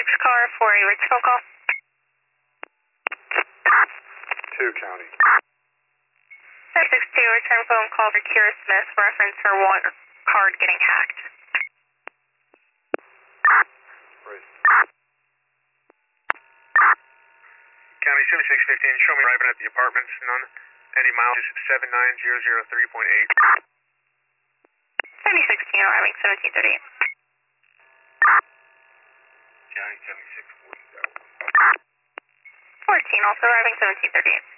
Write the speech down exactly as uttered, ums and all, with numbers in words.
seventy-six car for a Richfield call. two County. seventy-six two, return phone call for Kira Smith, reference her water card getting hacked. Right. County seventy-six fifteen, show me arriving at the apartments, none. Any mileage seven nine zero zero three point eight. seventy sixteen, arriving seventeen thirty-eight. County seventy-six forty. fourteen, also arriving seventeen thirty-eight.